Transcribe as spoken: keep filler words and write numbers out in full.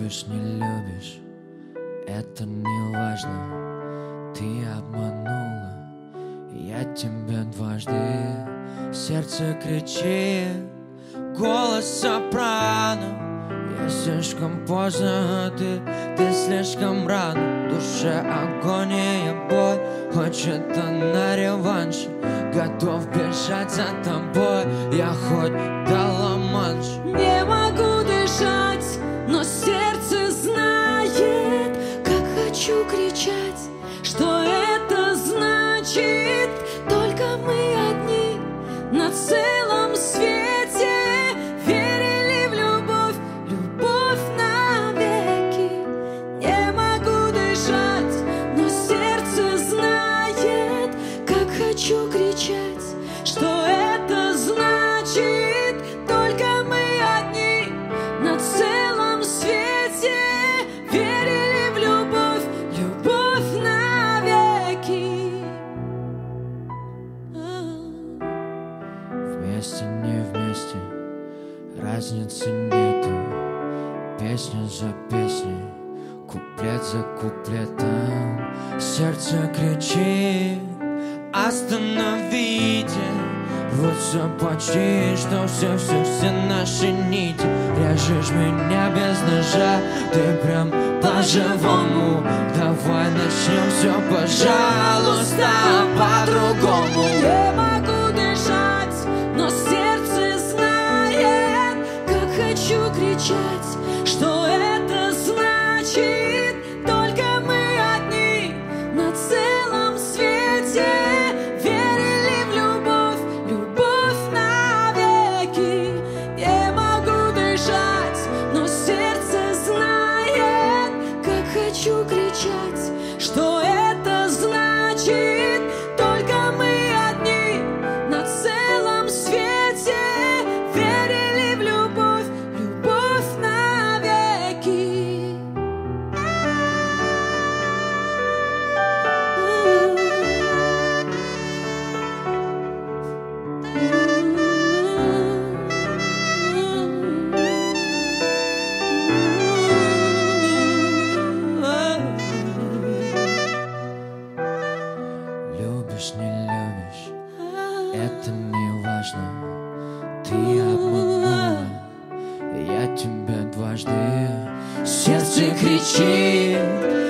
Любишь, не любишь, это не важно. Ты обманула, я тебя дважды. Сердце кричит, голос сопрано. Я слишком поздно, а ты, ты слишком рано. В душе агония, боль, хочет она реванш. Готов бежать за тобой, я хоть до Ла-Манш. Не могу дышать, но сердце знает, как хочу кричать, что это значит. Только мы одни на целом свете, верили в любовь, любовь навеки. Не могу дышать, но сердце знает, как хочу кричать, что это значит. Только мы одни на целом свете, верили в любовь, любовь навеки. Вместе, не вместе, разницы нету. Песня за песней, куплет за куплетом. Сердце кричит, остановите. Вот все почти, что все, все, все наши нити. Режешь меня без ножа, ты прям по-живому. Давай начнем все, пожалуйста, по-другому. Не могу дышать, но сердце знает, как хочу кричать, что это значит. Только мы одни на целом свете, верили в любовь, любовь навеки. Не могу дышать, но сердце знает, как хочу кричать, что это значит. Только мы одни на целом свете, верили в любовь, любовь навеки. Любишь, не любишь, это не важно. Ты обманула, я тебя дважды. Сердце кричит,